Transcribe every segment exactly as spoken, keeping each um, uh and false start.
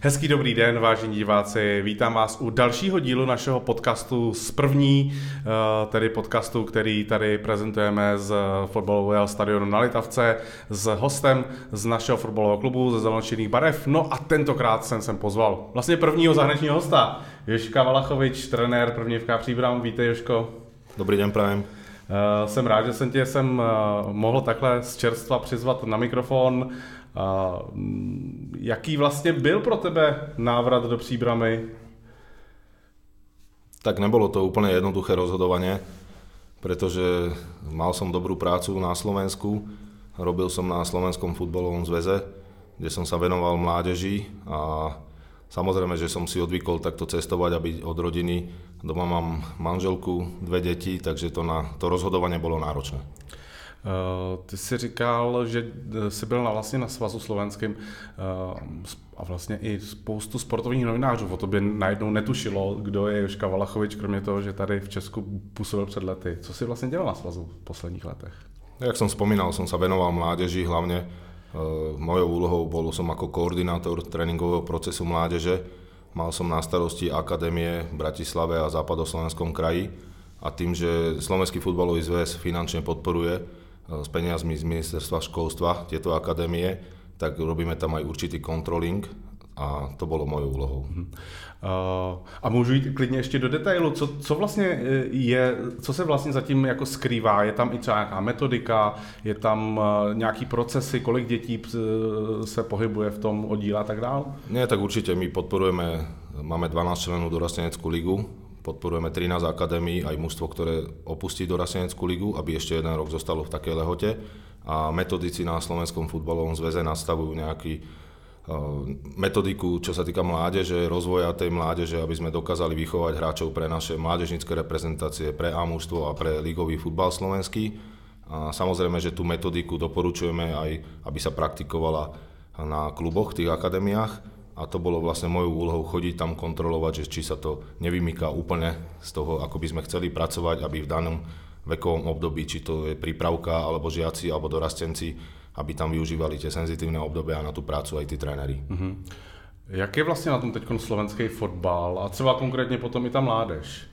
Hezký dobrý den, vážení diváci, vítám vás u dalšího dílu našeho podcastu z první, tedy podcastu, který tady prezentujeme z fotbalového stadionu na Litavce s hostem z našeho fotbalového klubu ze Zelenou barev. No a tentokrát jsem sem pozval vlastně prvního zahraničního hosta, Jožka Valachovič, trenér první F K Příbram. Vítej, Jožko. Dobrý den, prajem. Jsem rád, že jsem tě sem mohl takhle z čerstva přizvat na mikrofon. Jaký vlastně byl pro tebe návrat do Příbramy? Tak nebolo to úplne jednoduché rozhodovanie, pretože mal som dobrú prácu na Slovensku, robil som na Slovenskom futbalovom zväze, kde som sa venoval mládeži a samozrejme, že som si odvykol takto cestovať a byť od rodiny. Doma mám manželku, dve deti, takže to, na, to rozhodovanie bolo náročné. Uh, ty jsi říkal, že jsi byl na, vlastně na Svazu slovenském uh, a vlastně i spoustu sportovních novinářů o tobě najednou netušilo, kdo je Jožka Valachovič, kromě toho, že tady v Česku působil před lety. Co jsi vlastně dělal na Svazu v posledních letech? Jak som spomínal, som sa venoval mládeži, hlavne uh, mojou úlohou bol som ako koordinátor tréningového procesu mládeže. Mal som na starosti akadémie v Bratislave a západoslovenskom kraji a tým, že Slovenský futbalový zväz finančne podporuje s peniazmi z ministerstva školstva tieto akadémie, tak robíme tam aj určitý kontroling a to bolo mojou úlohou. Uh, a můžu jít klidně ještě do detailu, co, co vlastně je, co se vlastně zatím jako skrývá, je tam i třeba nějaká metodika, je tam uh, nějaký procesy, kolik dětí se pohybuje v tom oddíle a tak dále? Nie, tak určite my podporujeme, máme dvanásť členov dorasteneckú ligu, podporujeme trinásť akadémií, aj mužstvo, ktoré opustí dorasteneckú ligu, aby ešte jeden rok zostalo v takej lehote. A metodici na Slovenskom futbalovom zväze nastavujú nejaký uh, metodiku, čo sa týka mládeže, rozvoja tej mládeže, aby sme dokázali vychovať hráčov pre naše mládežnícke reprezentácie, pre A mužstvo a pre ligový futbal slovenský. A samozrejme, že tú metodiku doporučujeme aj, aby sa praktikovala na kluboch, tých akadémiách. A to bolo vlastne mojou úlohou chodiť tam kontrolovať, že či sa to nevymýka úplne z toho, ako by sme chceli pracovať, aby v danom vekovom období, či to je prípravka, alebo žiaci, alebo dorastenci, aby tam využívali tie senzitívne obdobia a na tú prácu aj tí tréneri. Mm-hmm. Jak je vlastně na tom teď slovenský fotbal a třeba konkrétně potom i ta mládež?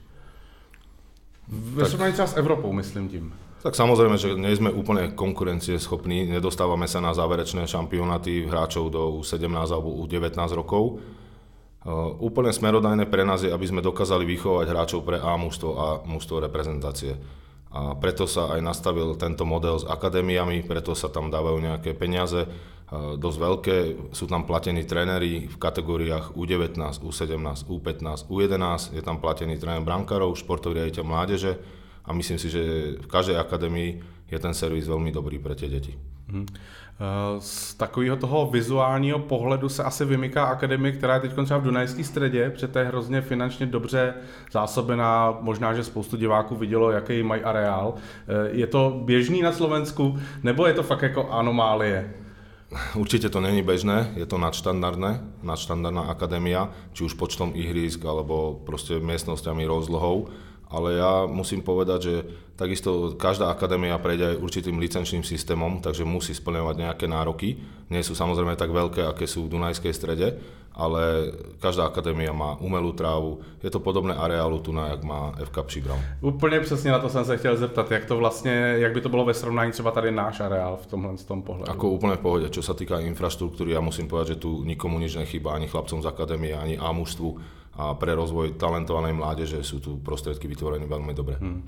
Ve srovnání třeba s Evropou, myslím tím. Tak samozrejme, že nie sme úplne konkurencieschopní, nedostávame sa na záverečné šampionáty hráčov do U sedemnásť alebo U devätnásť rokov. Uh, úplne smerodajné pre nás je, aby sme dokázali vychovať hráčov pre A mužstvo a mužstvo reprezentácie. A preto sa aj nastavil tento model s akadémiami, preto sa tam dávajú nejaké peniaze, uh, dosť veľké, sú tam platení tréneri v kategóriách U devätnásť, U sedemnásť, U pätnásť, U jedenásť, je tam platený tréner brankárov, športový riaditeľ mládeže. A myslím si, že v každej akadémii je ten servis veľmi dobrý pre tie deti. Hmm. Z takového toho vizuálního pohledu se asi vymyká akademie, která je teď třeba v Dunajské Středě, protože to je hrozně finančně dobře zásobená, možná, že spoustu diváků vidělo, jaký mají areál. Je to běžný na Slovensku, nebo je to fakt jako anomálie? Určite to není bežné, je to nadštandardné, nadštandardná akadémia, či už počtom ihrísk, alebo proste miestnosťami, rozlohou. Ale ja musím povedať, že takisto každá akadémia prejde aj určitým licenčným systémom, takže musí spĺňovať nejaké nároky. Nie sú samozrejme tak veľké, aké sú v Dunajskej Strede, ale každá akadémia má umelú trávu. Je to podobné areálu tu, na jak má F K Příbram. Úplně přesně na to jsem se chtěl zeptat, jak to vlastně, jak by to bylo ve srovnání třeba tady náš areál v tomhle z tom pohledu. Ako úplne v pohode, čo sa týka infraštruktúry, ja musím povedať, že tu nikomu nič nechýba, ani chlapcom z akadémie, ani A mužstvu. A pre rozvoj talentovanej mládeže sú tu prostriedky vytvorené veľmi dobre. Hmm.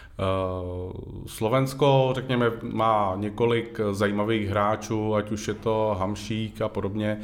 Slovensko, řekněme, má několik zajímavých hráčů, ať už je to Hamšík a podobně.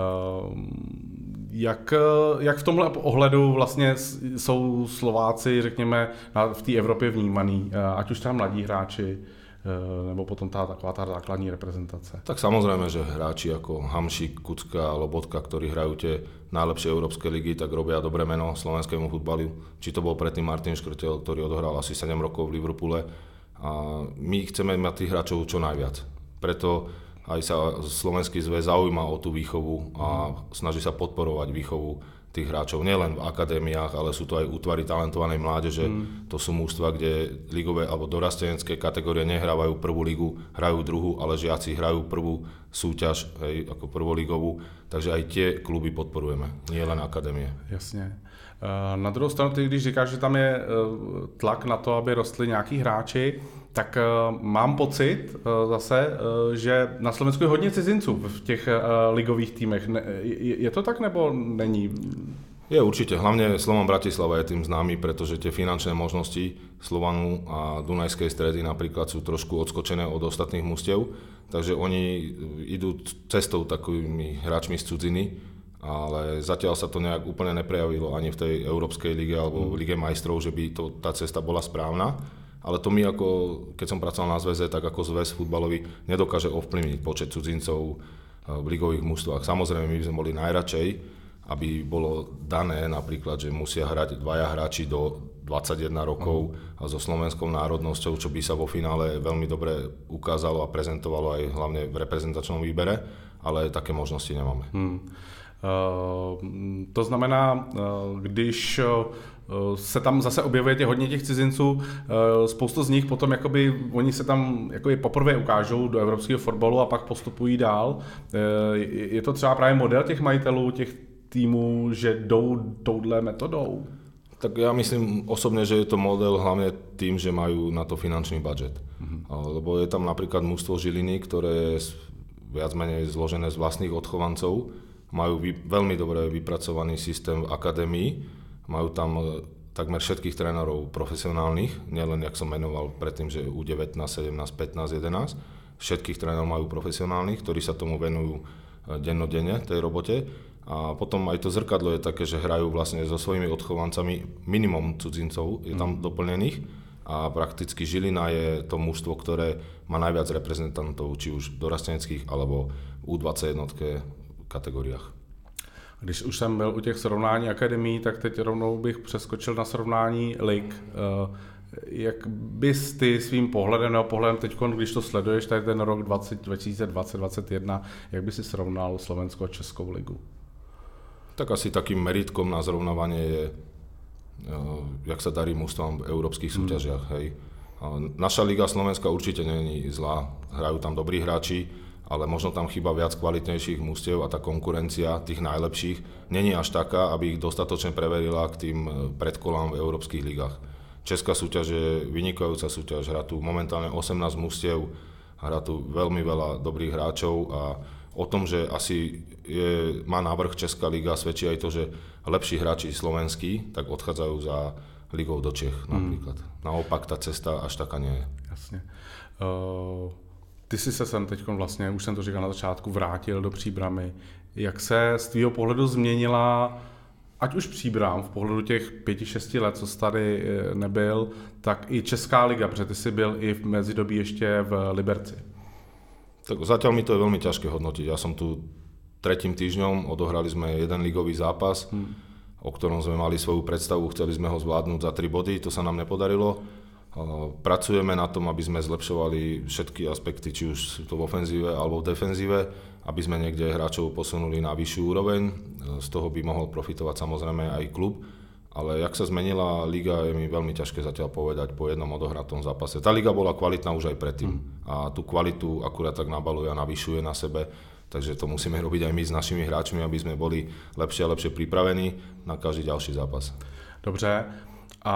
Jak, jak v tomhle ohledu vlastně jsou Slováci, řekněme, v té Evropě vnímaný, ať už tam mladí hráči, nebo potom tá taková tá základní reprezentace? Tak samozrejme, že hráči ako Hamšík, Kucka, Lobotka, ktorí hrajú tie najlepšie európske ligy, tak robia dobré meno slovenskému futbalu. Či to bol predtým Martin Škrtel, ktorý odohral asi sedem rokov v Liverpoole. A my chceme mať tých hráčov čo najviac. Preto aj sa Slovenský zväz zaujíma o tú výchovu a snaží sa podporovať výchovu tých hráčov nielen v akadémiách, ale sú to aj útvary talentovanej mládeže. Mm. To sú mužstva, kde ligové alebo dorastenecké kategórie nehrávajú prvú ligu, hrajú druhú, ale žiaci hrajú prvú súťaž, hej, ako prvoligovú, takže aj tie kluby podporujeme, nie len akadémie. Jasně. Na druhou stranu, ty, když říkáš, že tam je tlak na to, aby rostli nějaký hráči, tak mám pocit zase, že na Slovensku je hodně cizinců v těch ligových týmech. Je to tak, nebo není? Je určite, hlavne Slovan Bratislava je tým známy, pretože tie finančné možnosti Slovanu a Dunajskej Stredy napríklad sú trošku odskočené od ostatných mužstiev, takže oni idú cestou takými hráčmi z cudziny, ale zatiaľ sa to nejak úplne neprejavilo ani v tej Európskej lige alebo v Lige majstrov, že by to, tá cesta bola správna. Ale to my, ako, keď som pracoval na zväze, tak ako zväz futbalový nedokáže ovplyvniť počet cudzincov v ligových mužstvách. Samozrejme, my by sme boli najradšej, aby bolo dané napríklad, že musia hrať dvaja hráči do dvadsaťjeden rokov a so slovenskou národnosťou, čo by sa vo finále veľmi dobre ukázalo a prezentovalo aj hlavne v reprezentačnom výbere, ale také možnosti nemáme. Hmm. Uh, to znamená, uh, když uh, se tam zase objevuje hodně těch cizinců, uh, spoustu z nich potom jakoby, oni se tam jakoby poprvé ukážou do evropského fotbalu a pak postupují dál. Uh, je to třeba právě model těch majitelů, těch týmu, že jdou touhle metodou? Tak ja myslím osobne, že je to model hlavne tým, že majú na to finančný budget. Mm-hmm. Lebo je tam napríklad mužstvo Žiliny, ktoré je viac menej zložené z vlastných odchovancov, majú vy, veľmi dobre vypracovaný systém v akadémii, majú tam takmer všetkých trénerov profesionálnych, nielen, jak som menoval predtým, že U devätnásť, sedemnásť, pätnásť, jedenásť, všetkých trénerov majú profesionálnych, ktorí sa tomu venujú dennodenne tej robote. A potom aj to zrkadlo je také, že hrajú vlastne so svojimi odchovancami, minimum cudzincov je tam mm. doplnených a prakticky Žilina je to mužstvo, ktoré má najviac reprezentantov, či už dorasteneckých alebo v U dvadsaťjeden kategoriách. Když už jsem byl u těch srovnání akademií, tak teď rovnou bych přeskočil na srovnání lig. Jak bys ty svým pohledem, nebo pohledem teď, když to sleduješ, tak ten rok dvacet dvacet, dvacet jedna, jak by si srovnal Slovenskou a Českou ligu? Tak asi takým meritkom na zrovnávanie je, jak sa darí mužstvám v európskych súťažiach. Mm. Hej. Naša liga Slovenska určite nie je zlá, hrajú tam dobrí hráči, ale možno tam chýba viac kvalitnejších mužstiev a tá konkurencia tých najlepších nie je až taká, aby ich dostatočne preverila k tým predkolám v európskych ligách. Česká súťaž je vynikajúca súťaž, hrá tu momentálne osemnásť mužstiev, hrá tu veľmi veľa dobrých hráčov a o tom, že asi je, má návrh Česká liga, svedčí aj to, že lepší hráči slovenskí tak odchádzajú za ligou do Čech napríklad. Mm. Naopak ta cesta až taká nie je. Jasně. Uh, ty jsi se sem teď vlastně, už jsem to říkal na začátku, vrátil do Příbramy. Jak se z tvýho pohledu změnila, ať už Příbram v pohledu těch pěti, šesti let, co jsi tady nebyl, tak i Česká liga, protože ty jsi byl i v mezidobí ještě v Liberci. Tak zatiaľ mi to je veľmi ťažké hodnotiť. Ja som tu tretím týždňom, odohrali sme jeden ligový zápas, hmm. o ktorom sme mali svoju predstavu, chceli sme ho zvládnuť za tri body, to sa nám nepodarilo. Pracujeme na tom, aby sme zlepšovali všetky aspekty, či už sú to v ofenzíve alebo v defenzíve, aby sme niekde hráčov posunuli na vyššiu úroveň. Z toho by mohol profitovať samozrejme aj klub. Ale jak sa zmenila liga, je mi veľmi ťažké zatiaľ povedať po jednom odohratom zápase. Tá liga bola kvalitná už aj predtým mm. a tú kvalitu akurát tak nabaluje a navyšuje na sebe, takže to musíme robiť aj my s našimi hráčmi, aby sme boli lepšie a lepšie pripravení na každý ďalší zápas. Dobře. A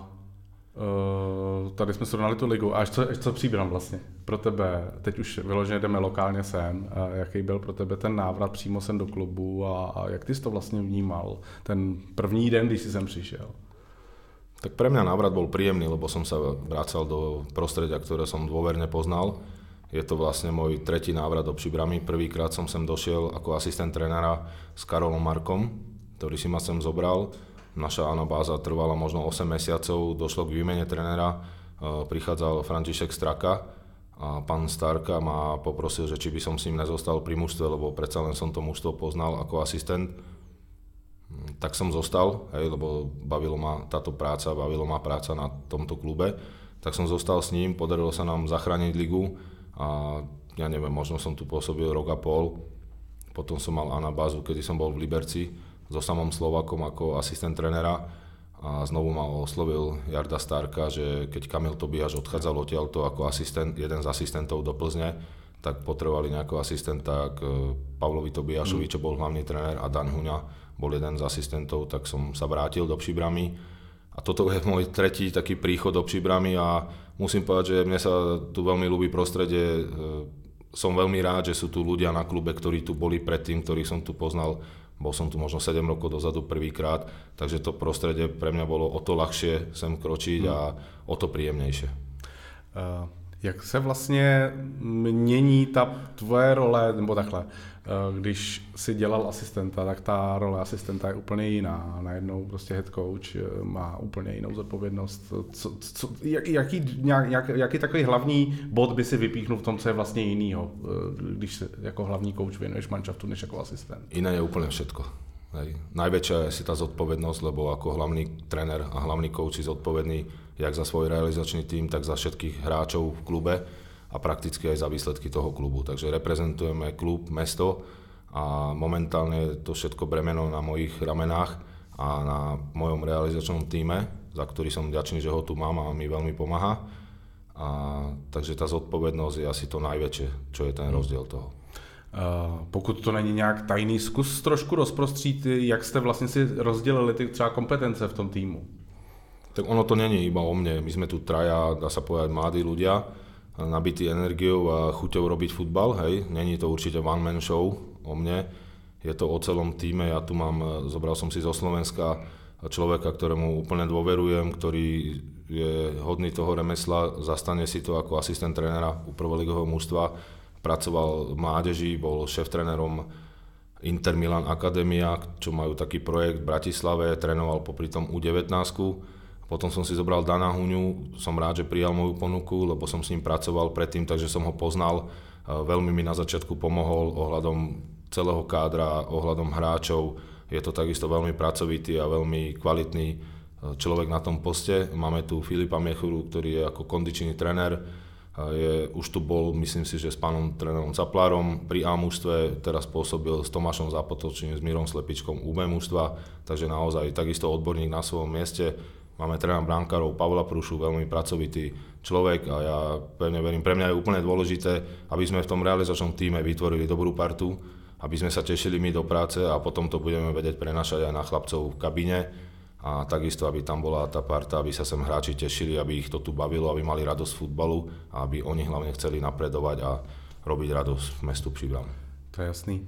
uh, tady jsme srovnali tu ligu. A až co, až co Příbram vlastně pro tebe? Teď už vyloženě jdeme lokálně sem. A jaký byl pro tebe ten návrat přímo sem do klubu a, a jak ty jsi to vlastně vnímal? Ten první den, když jsi sem přišel? Tak pre mňa návrat bol príjemný, lebo som sa vracal do prostredia, ktoré som dôverne poznal. Je to vlastne môj tretí návrat do Příbramy. Prvýkrát som sem došiel ako asistent trénera s Karolom Markom, ktorý si ma sem zobral. Naša anabáza trvala možno osem mesiacov, došlo k výmene trénera, prichádzal František Straka a pán Starka ma poprosil, že či by som s ním nezostal pri mužstve, lebo predsa len som to mužstvo poznal ako asistent. Tak som zostal, hej, lebo bavilo ma táto práca, bavilo ma práca na tomto klube. Tak som zostal s ním, podarilo sa nám zachrániť ligu a ja neviem, možno som tu pôsobil rok a pol. Potom som mal anabázu, kedy som bol v Liberci so samom Slovakom ako asistent trénera a znovu ma oslovil Jarda Starka, že keď Kamil Tobiáš odchádzal odtiaľto ako asistent, jeden z asistentov do Plzne, tak potrebovali nejakého asistenta, k Pavlovi Tobiašovi, čo bol hlavný tréner, a Dan Huňa bol jeden z asistentov, tak som sa vrátil do Příbrami. A toto je môj tretí taký príchod do Příbrami a musím povedať, že mne sa tu veľmi ľúbi prostredie. Som veľmi rád, že sú tu ľudia na klube, ktorí tu boli predtým, ktorých som tu poznal. Bol som tu možno sedem rokov dozadu prvýkrát, takže to prostredie pre mňa bolo o to ľahšie sem kročiť hmm. a o to príjemnejšie. Uh, jak se vlastně mění ta tvoje role, nebo takhle, uh, když si dělal asistenta, tak ta role asistenta je úplně jiná. Najednou prostě head coach má úplně jinou zodpovědnost. Co, co, jak, jaký, jak, jaký takový hlavní bod by si vypíchnul v tom, co je vlastně jinýho, když se jako hlavní coach věnuješ manšaftu, než jako asistent? Iné je úplne všetko. Hej. Najväčšia je si tá zodpovednosť, lebo ako hlavný tréner a hlavný coach si zodpovedný jak za svoj realizačný tím, tak za všetkých hráčov v klube a prakticky aj za výsledky toho klubu. Takže reprezentujeme klub, mesto a momentálne to všetko bremeno na mojich ramenách a na mojom realizačnom týme, za ktorý som vďačný, že ho tu mám a mi veľmi pomáha. A, takže tá zodpovednosť je asi to najväčšie, čo je ten rozdiel toho. Uh, pokud to není nějak tajný, zkus trošku rozprostřít, jak jste vlastně si rozdělili ty třeba kompetence v tom týmu. Tak ono to není iba o mne, my sme tu traja, dá sa povedať, mladí ľudia, nabití energiou a chuťou robiť futbal, hej, není to určite one man show o mne, je to o celom týme, ja tu mám, zobral som si zo Slovenska človeka, ktorému úplne dôverujem, ktorý je hodný toho remesla, zastane si to ako asistent trénera u prvoligového mužstva, pracoval v mládeži, bol šéf-trénerom Inter Milan Akadémia, čo majú taký projekt v Bratislave, trénoval popri tom U devätnásť. Potom som si zobral Dana Huňu, som rád, že prijal moju ponuku, lebo som s ním pracoval predtým, takže som ho poznal. Veľmi mi na začiatku pomohol ohľadom celého kádra, ohľadom hráčov. Je to takisto veľmi pracovitý a veľmi kvalitný človek na tom poste. Máme tu Filipa Miechuru, ktorý je ako kondičný tréner. Je, už tu bol, myslím si, že s pánom trénerom Caplárom pri A mužstve, teraz pôsobil s Tomášom Zapotočným, s Mírom Slepičkom U B mužstva, takže naozaj takisto odborník na svojom mieste. Máme trénera brankárov Pavla Prúšu, veľmi pracovitý človek a ja pevne verím, pre mňa je úplne dôležité, aby sme v tom realizačnom týme vytvorili dobrú partu, aby sme sa tešili my do práce a potom to budeme vedieť prenašať aj na chlapcov v kabíne. A takisto, aby tam bola tá parta, aby sa sem hráči tešili, aby ich to tu bavilo, aby mali radosť z futbalu a aby oni hlavne chceli napredovať a robiť radosť v mestu Příbram. To je jasný.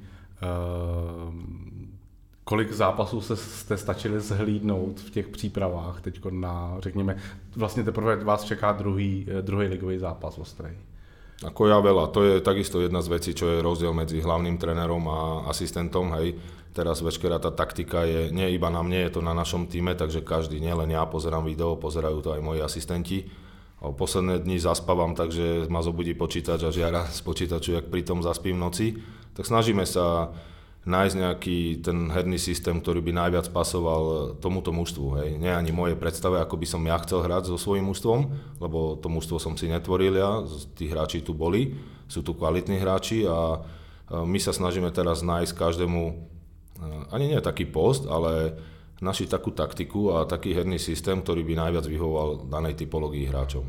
Uh, kolik zápasů se jste stačili zhlídnout v těch přípravách teď na, řekněme, vlastně teprve vás čeká druhý, druhý ligový zápas ostrý? Ako ja veľa, to je takisto jedna z vecí, čo je rozdiel medzi hlavným trénerom a asistentom, hej. Teraz veškerá tá taktika je nie iba na mne, je to na našom týme, takže každý, nielen ja pozerám video, pozerajú to aj moji asistenti. O posledné dni zaspávam, takže ma zobudí počítač a žiara z počítaču, jak pritom zaspím v noci. Tak snažíme sa nájsť nejaký ten herný systém, ktorý by najviac pasoval tomuto mužstvu. Hej. Nie ani moje predstave, ako by som ja chcel hrať so svojím mužstvom, lebo to mužstvo som si netvoril ja, tí hráči tu boli, sú tu kvalitní hráči a my sa snažíme teraz nájsť každému, ani nie taký post, ale našiť takú taktiku a taký herný systém, ktorý by najviac vyhovoval danej typológii hráčov.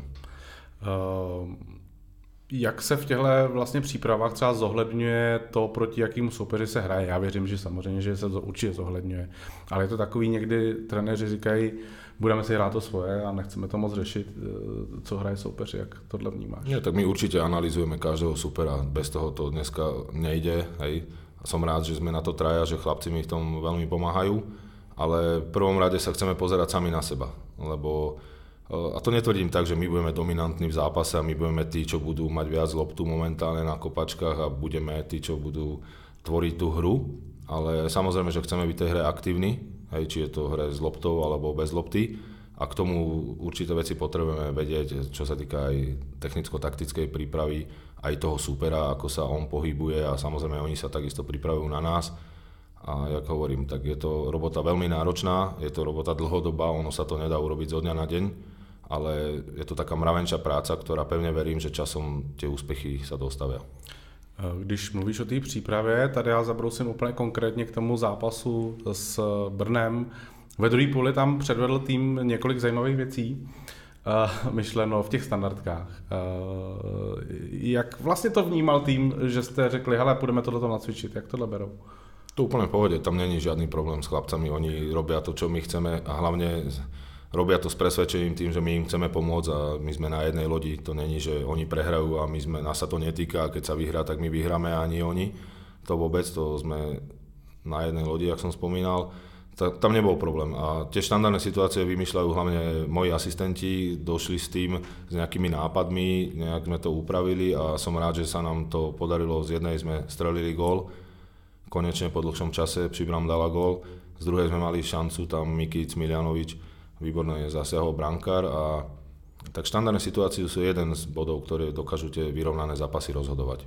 Uh... Jak se v těchto vlastně přípravách třeba zohledňuje to, proti jakému soupeři se hraje? Já věřím, že samozřejmě, že se to určitě zohledňuje. Ale je to takový, někdy trenéři říkají, budeme si hrát to svoje a nechceme to moc řešit, co hraje soupeř, jak tohle vnímáš? Nie, tak my určite analyzujeme každého supera, bez toho to dneska nejde. Hej. Som rád, že sme na to traja, že chlapci mi v tom veľmi pomáhajú, ale v prvom rade sa chceme pozerať sami na seba, lebo a to netvrdím tak, že my budeme dominantní v zápase a my budeme tí, čo budú mať viac loptu momentálne na kopačkách a budeme tí, čo budú tvoriť tú hru, ale samozrejme, že chceme byť tej hre aktívni, hej, či je to hre s loptou alebo bez lopty a k tomu určité veci potrebujeme vedieť, čo sa týka aj technicko-taktickej prípravy, aj toho súpera, ako sa on pohybuje a samozrejme oni sa takisto pripravujú na nás. A jak hovorím, tak je to robota veľmi náročná, je to robota dlhodobá, ono sa to nedá urobiť zo dňa na deň, ale je to taká mravenčia práca, ktorá pevne verím, že časom tie úspechy sa dostavia. Když mluvíš o té přípravě, tady já zabrousím úplně konkrétně k tomu zápasu s Brnem. Ve druhé půli tam předvedl tým několik zajímavých věcí. uh, myšleno v těch standardkách. Uh, jak vlastně to vnímal tým, že jste řekli, hele, půjdeme tohleto nacvičit, jak tohle berou? To úplne v pohode, tam není žiadny problém s chlapcami, oni robia to, čo my chceme a hlavne robia to s presvedčením tým, že my im chceme pomôcť a my sme na jednej lodi, to není, že oni prehrajú a my sme, nás sa to netýka a keď sa vyhrá, tak my vyhráme a ani oni. To vôbec, to sme na jednej lodi, jak som spomínal, tam nebol problém a tie štandardné situácie vymýšľajú hlavne moji asistenti, došli s tým s nejakými nápadmi, nejak sme to upravili a som rád, že sa nám to podarilo, z jednej sme strelili gól, konečne po dlhšom čase Příbram dala gól, z druhej sme mali šancu, tam Mikic Miljanovič výborne zasiahol brankár a tak štandardné situácie sú jeden z bodov, ktoré dokážu tie vyrovnané zápasy rozhodovať.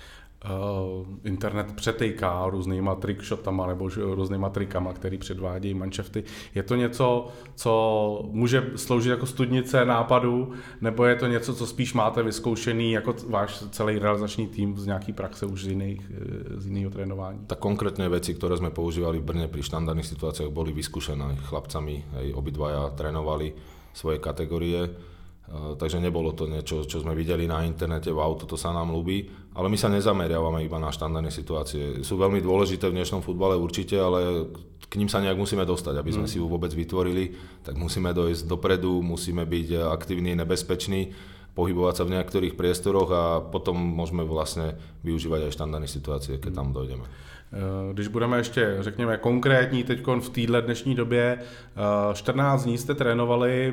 Uh, internet přetejká různýma trickshotama nebo různýma trikama, který předvádějí manšafty. Je to něco, co může sloužit jako studnice nápadů, nebo je to něco, co spíš máte vyzkoušený jako váš celý realizační tým z nějaký praxe už z, jiných, z jiného trénování? Tak konkrétne veci, ktoré sme používali v Brne pri štandardných situáciách, boli vyskúšané chlapcami, aj obidvaja trénovali svoje kategórie. Uh, takže nebolo to niečo, čo sme videli na internete, wow, toto sa nám ľúbi, ale my sa nezameriavame iba na štandardné situácie. Sú veľmi dôležité v dnešnom futbale určite, ale k ním sa nejak musíme dostať, aby sme mm. si ju vôbec vytvorili, tak musíme dojsť dopredu, musíme byť aktívni, nebezpeční, pohybovať sa v niektorých priestoroch a potom môžeme vlastne využívať aj štandardné situácie, keď tam dojdeme. Když budeme ještě, řekněme, konkrétní teď v téhle dnešní době, čtrnáct dní jste trénovali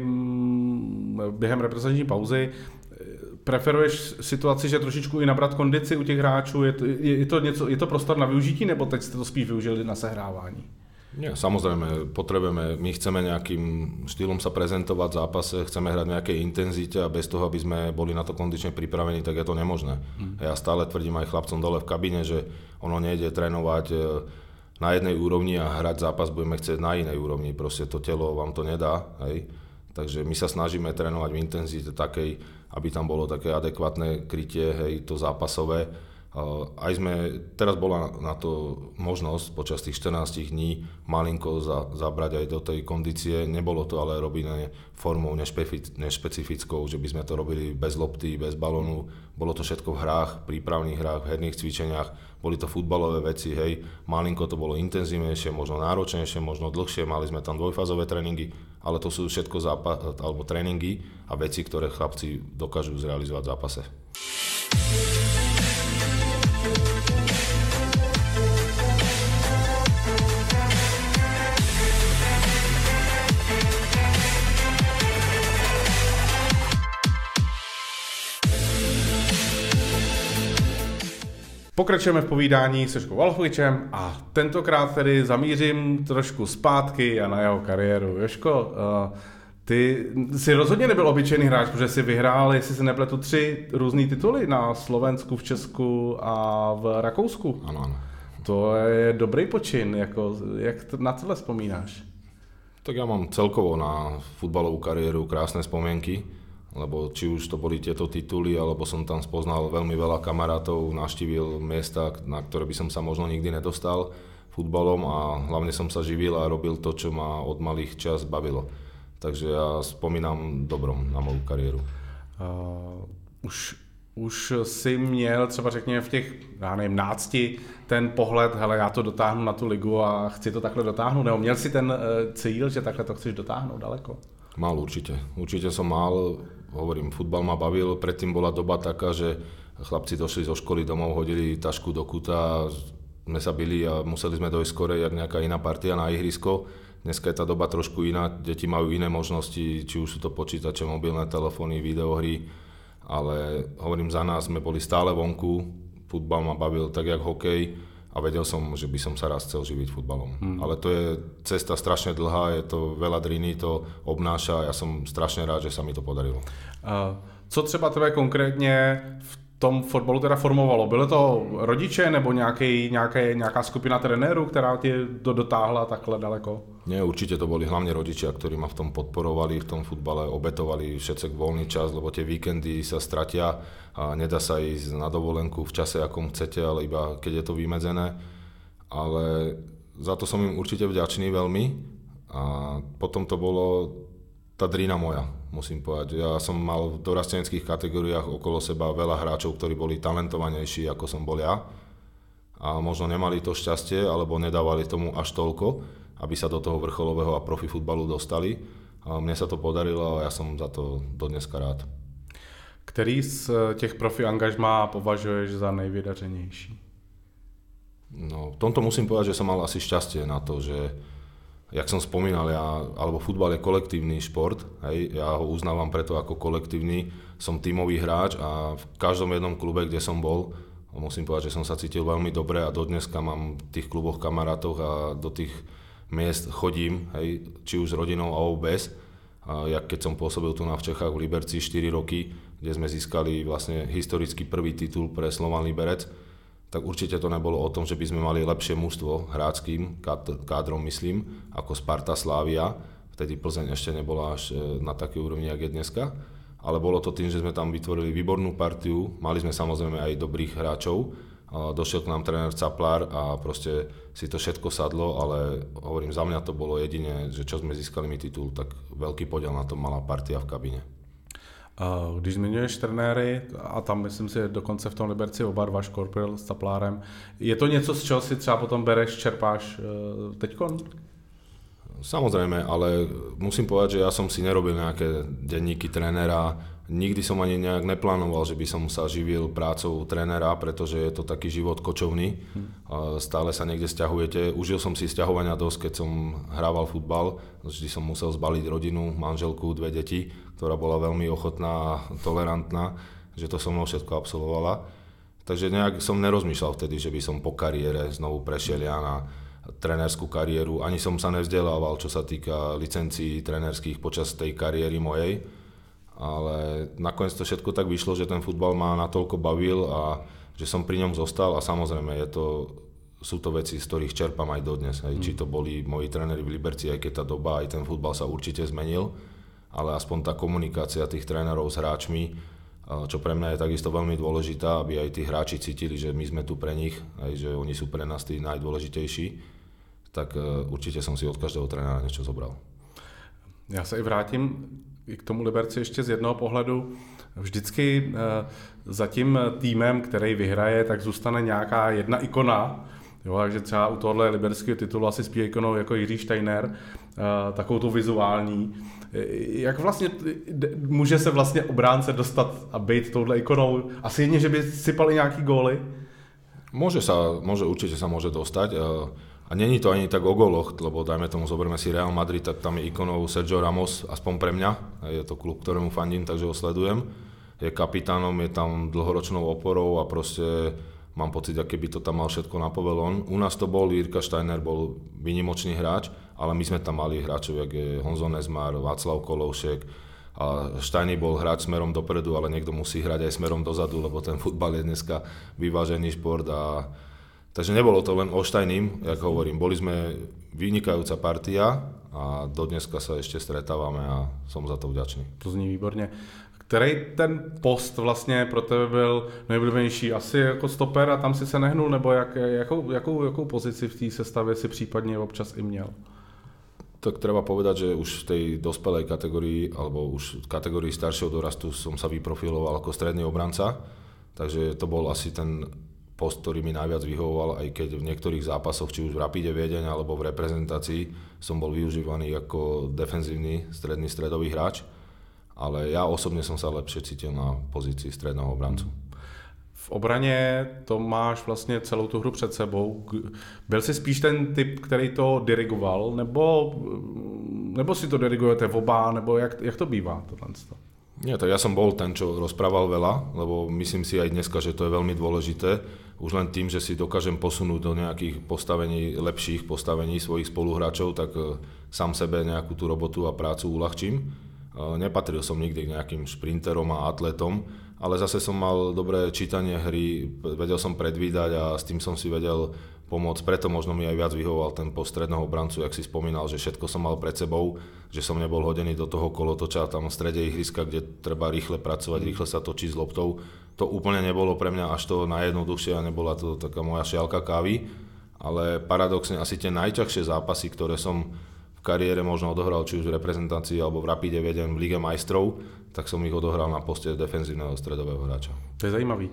během reprezentační pauzy, preferuješ situaci, že trošičku i nabrat kondici u těch hráčů, je to, je, je to, něco, je to prostor na využití, nebo teď jste to spíš využili na sehrávání? Nie, samozrejme, potrebujeme, my chceme nejakým štýlom sa prezentovať v zápase, chceme hrať v nejakej intenzite a bez toho, aby sme boli na to kondične pripravení, tak je to nemožné. Mm. Ja stále tvrdím aj chlapcom dole v kabíne, že ono nejde trénovať na jednej úrovni a hrať zápas budeme chcieť na inej úrovni, proste to telo vám to nedá, hej. Takže my sa snažíme trénovať v intenzite takej, aby tam bolo také adekvátne krytie, hej, to zápasové. Aj sme, teraz bola na to možnosť počas tých štrnástich dní malinko za, zabrať aj do tej kondície, nebolo to ale robené formou nešpecifickou, že by sme to robili bez lopty, bez balónu, bolo to všetko v hrách, prípravných hrách, v herných cvičeniach, boli to futbalové veci, hej, malinko to bolo intenzívnejšie, možno náročnejšie, možno dlhšie, mali sme tam dvojfázové tréningy, ale to sú všetko zápas, alebo tréningy a veci, ktoré chlapci dokážu zrealizovať v zápase. Pokračujeme v povídání s Joškou Valchovičem a tentokrát tedy zamířím trošku zpátky a na jeho kariéru. Joško, ty jsi rozhodně nebyl obyčejný hráč, protože jsi vyhrál, jestli se nepletu, tři různý tituly na Slovensku, v Česku a v Rakousku. Ano, ano. To je dobrý počin, jako, jak na tohle vzpomínáš? Tak ja mám celkovo na futbalovú kariéru krásne spomienky, lebo či už to boli tieto tituly, alebo som tam spoznal veľmi veľa kamarátov, navštívil miesta, na ktoré by som sa možno nikdy nedostal futbalom a hlavne som sa živil a robil to, čo ma od malých čas bavilo. Takže ja spomínam dobrom na moju kariéru. Uh, už, už jsi měl třeba řekněme v těch, já nevím, nácti ten pohled, hele, já to dotáhnu na tu ligu a chci to takhle dotáhnout, nebo měl si ten uh, cíl, že takhle to chceš dotáhnout daleko? Mal určite. Určite som mal, hovorím, futbal ma bavil, predtým bola doba taká, že chlapci došli zo školy domov, hodili tašku do kuta, sme sa bili a museli sme dojsť skore, jak nejaká iná partia na ihrisko. Dneska je tá doba trošku iná, deti majú iné možnosti, či už sú to počítače, mobilné telefóny, videohry, ale hovorím, za nás sme boli stále vonku, futbal ma bavil tak, jak hokej, a vedel som, že by som sa raz chcel živiť futbalom. Hmm. Ale to je cesta strašne dlhá, je to veľa driny, to obnáša a ja som strašne rád, že sa mi to podarilo. Uh, co třeba tebe konkrétně v tom fotbalu teda formovalo? Bylo to rodiče nebo nějaký, nějaké, nějaká skupina trenérů, která tě to dotáhla takhle daleko? Nie, určite to boli hlavne rodičia, ktorí ma v tom podporovali, v tom futbale, obetovali všetek voľný čas, lebo tie víkendy sa stratia a nedá sa ísť na dovolenku v čase, akom chcete, ale iba keď je to vymedzené. Ale za to som im určite vďačný veľmi a potom to bolo tá drina moja, musím povedať. Ja som mal v dorasteneckých kategóriách okolo seba veľa hráčov, ktorí boli talentovanejší, ako som bol ja. A možno nemali to šťastie, alebo nedávali tomu až toľko, aby sa do toho vrcholového a profi futbalu dostali. A mne sa to podarilo a ja som za to dodneska rád. Který z těch profi angažmá považuješ za nejvydařenější? No, v tomto musím povedať, že som mal asi šťastie na to, že jak som spomínal, ja, alebo futbal je kolektívny šport, hej, ja ho uznávam preto ako kolektívny, som tímový hráč a v každom jednom klube, kde som bol, musím povedať, že som sa cítil veľmi dobre a dodneska mám v tých kluboch kamarátov a do tých miest chodím, hej, či už s rodinou alebo bez. A jak keď som pôsobil tu na v Čechách v Liberci štyri roky, kde sme získali vlastne historicky prvý titul pre Slovan Liberec, tak určite to nebolo o tom, že by sme mali lepšie mužstvo hráčským kádrom, myslím, ako Sparta, Slavia. Vtedy Plzeň ešte nebola až na takej úrovni, jak je dneska. Ale bolo to tým, že sme tam vytvorili výbornú partiu, mali sme samozrejme aj dobrých hráčov. Došiel k nám tréner Caplár a proste si to všetko sadlo, ale hovorím, za mňa to bolo jedine, že čo sme získali mi titul, tak veľký podiel na tom mala partia v kabine. Když zmiňuješ trenéry, a tam myslím si dokonce v tom Liberci oba dva, Škorpil s Caplárem, je to něco, z čeho si třeba potom bereš, čerpáš teďkon? Samozrejme, ale musím povedať, že ja som si nerobil nejaké denníky trénera, nikdy som ani nejak neplánoval, že by som sa živil prácou trénera, pretože je to taký život kočovný, stále sa niekde sťahujete. Užil som si sťahovania dosť, keď som hrával futbal, vždy som musel zbaliť rodinu, manželku, dve deti, ktorá bola veľmi ochotná a tolerantná, že to so mnou všetko absolvovala. Takže nejak som nerozmýšľal vtedy, že by som po kariére znovu prešiel ja na trénerskú kariéru. Ani som sa nevzdelával, čo sa týka licencií trénerských počas tej kariéry mojej. Ale nakoniec to všetko tak vyšlo, že ten futbal ma natoľko bavil a že som pri ňom zostal a samozrejme je to, sú to veci, z ktorých čerpám aj dodnes. Hej. Mm. Či to boli moji tréneri v Liberci, aj keď tá doba, aj ten futbal sa určite zmenil, ale aspoň tá komunikácia tých trénerov s hráčmi, čo pre mňa je takisto veľmi dôležitá, aby aj tí hráči cítili, že my sme tu pre nich, aj že oni sú pre nás tí najdôležitejší, tak určite som si od každého trénera niečo zobral. Já se i vrátím i k tomu Liberci ještě z jednoho pohledu. Vždycky za tím týmem, který vyhraje, tak zůstane nějaká jedna ikona. Jo, takže třeba u tohohle liberského titulu asi spíš ikonou jako Jiří Steiner, takovou tu vizuální. Jak vlastně může se vlastně obránce dostat a být touhle ikonou? Asi jedně, že by sypali nějaký góly? Môže sa, môže, určite sa môže dostať. A není to ani tak o goloch, lebo dajme tomu, zoberme si Real Madrid, tak tam je ikonou Sergio Ramos, aspoň pre mňa. Je to klub, ktorému fandím, takže ho sledujem. Je kapitánom, je tam dlhoročnou oporou a proste mám pocit, aké by to tam mal všetko na povelon. U nás to bol, Jirka Steiner bol výnimočný hráč, ale my sme tam mali hráčov, jak je Honzo Nezmar, Václav Koloušek. A Steiny bol hráč smerom dopredu, ale niekto musí hrať aj smerom dozadu, lebo ten futbal je dneska vyvážený šport. A takže nebolo to len o Steinim, jak hovorím, boli sme vynikajúca partia a do dneska sa ešte stretávame a som za to vďačný. To zní výborně. Který ten post vlastně pro tebe byl nejoblíbenější? Asi jako stoper a tam si se nehnul, nebo jak, jakou, jakou, jakou pozici v té sestavě si případně občas i měl? Tak treba povedať, že už v tej dospelej kategórii, alebo už v kategórii staršieho dorastu som sa vyprofiloval ako stredný obranca, takže to bol asi ten post, ktorý mi najviac vyhovoval, aj keď v niektorých zápasoch, či už v Rapide Viedeň alebo v reprezentácii, som bol využívaný ako defenzívny stredný stredový hráč, ale ja osobne som sa lepšie cítil na pozícii stredného obrancu. V obraně to máš vlastně celou tu hru před sebou. Byl jsi spíš ten typ, který to dirigoval, nebo, nebo si to dirigujete v oba, nebo jak, jak to bývá tohle? Nie, tak ja som bol ten, čo rozprával veľa, lebo myslím si aj dneska, že to je veľmi dôležité. Už len tým, že si dokážem posunúť do nejakých postavení, lepších postavení svojich spoluhráčov, tak sám sebe nejakú tú robotu a prácu uľahčím. Nepatril som nikdy k nejakým šprinterom a atletom, ale zase som mal dobré čítanie hry, vedel som predvídať a s tým som si vedel pomôcť. Preto možno mi aj viac vyhovoval ten post stredného obrancu, jak si spomínal, že všetko som mal pred sebou, že som nebol hodený do toho kolotoča tam v strede ihriska, kde treba rýchle pracovať, rýchle sa točiť s loptou. To úplne nebolo pre mňa až to najjednoduchšie a nebola to taká moja šialka kávy, ale paradoxne asi tie najťažšie zápasy, ktoré som v v kariére možno odohral či už v reprezentácii alebo v Rapide Viedeň v Lige majstrov, tak som ich odohral na poste defenzívneho stredového hráča. To je zajímavý.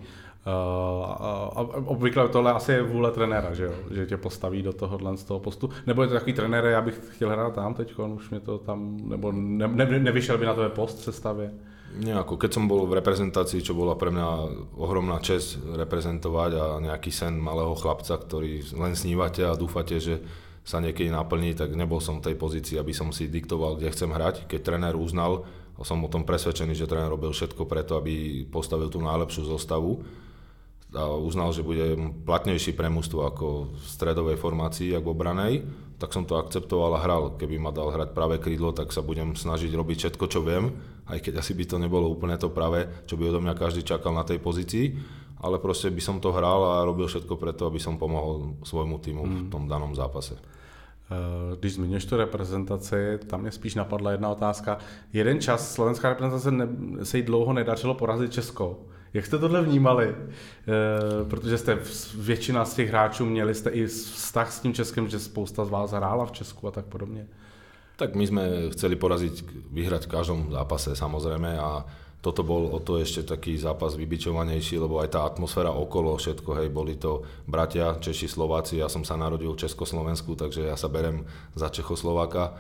Uh, obvykle tohle asi je vůle trenéra, že jo? Že tě postaví do tohohle z toho postu. Nebo je to takový trenér, já bych chtěl hrát tam teď, už mě to tam, nebo ne, ne, nevyšel by na to post v sestavě? Nejako, keď som bol v reprezentácii, čo bola pre mňa ohromná česť reprezentovať a nejaký sen malého chlapca, ktorý len snívate a dúfate, že sa niekedy naplní, tak nebol som v tej pozícii, aby som si diktoval, kde chcem hrať. Keď tréner uznal, som o tom presvedčený, že tréner robil všetko preto, aby postavil tú najlepšiu zostavu a uznal, že bude platnejší pre mužstvo ako v stredovej formácii, ako v obranej, tak som to akceptoval a hral. Keby ma dal hrať pravé krídlo, tak sa budem snažiť robiť všetko, čo viem, aj keď asi by to nebolo úplne to pravé, čo by odo mňa každý čakal na tej pozícii, ale proste by som to hral a robil všetko preto, aby som pomohol svojmu týmu v tom danom zápase. Když zmiňuješ tu reprezentaci, tam mě spíš napadla jedna otázka. Jeden čas slovenská reprezentace ne, se jí dlouho nedařilo porazit Česko. Jak jste tohle vnímali? E, protože jste většina z těch hráčů měli jste i vztah s tím Českem, že spousta z vás hrála v Česku a tak podobně. Tak my sme chceli poraziť, vyhrať v každom zápase samozrejme a toto bol o to ešte taký zápas vybičovanejší, lebo aj tá atmosféra okolo, všetko, hej, boli to bratia, Češi, Slováci, ja som sa narodil v Československu, takže ja sa berem za Čechoslováka.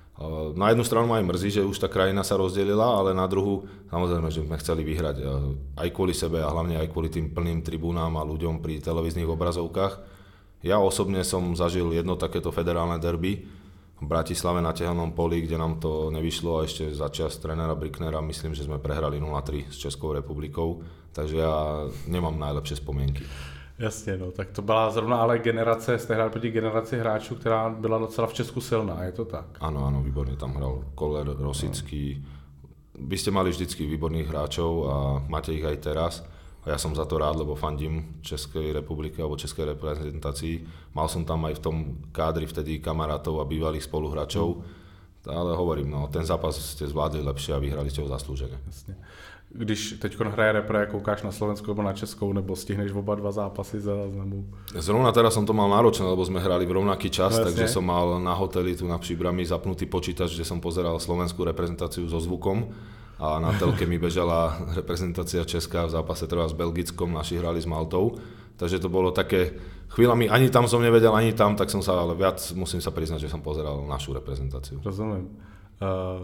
Na jednu stranu ma aj mrzí, že už tá krajina sa rozdelila, ale na druhú, samozrejme, že sme chceli vyhrať aj kvôli sebe a hlavne aj kvôli tým plným tribúnám a ľuďom pri televíznych obrazovkách. Ja osobne som zažil jedno takéto federálne derby v Bratislave na Tehelnom poli, kde nám to nevyšlo a ešte za čas trénera Bricknera myslím, že sme prehrali nula tri s Českou republikou, takže ja nemám najlepšie spomienky. Jasně, no, tak to byla zrovna ale generace, jste hráli proti generaci hráčů, která byla docela v Česku silná, je to tak? Áno, áno, výborne tam hral Koller, Rosický. Vy ste mali vždycky výborných hráčov a máte ich aj teraz. A ja som za to rád, lebo fandím Českej republike alebo Českej reprezentácii. Mal som tam aj v tom kádri vtedy kamarátov a bývalých spoluhráčov. Ale hovorím, no, ten zápas ste zvládli lepšie a vyhrali ste ho zaslúžene. Jasne. Když teď hraje repre, koukáš na Slovensku nebo na Českou, nebo stihneš oba dva zápasy za záznamu? Zrovna teraz som to mal náročné, lebo sme hrali v rovnaký čas, no, takže som mal na hoteli tu na Příbrami zapnutý počítač, kde som pozeral slovenskú reprezentáciu so zvukom a na telke mi bežala reprezentácia Česká v zápase teda s Belgickom, naši hrali s Maltou. Takže to bolo také, chvíľami ani tam som nevedel, ani tam, tak som sa, ale viac musím sa priznať, že som pozeral našu reprezentáciu. Rozumím. Uh,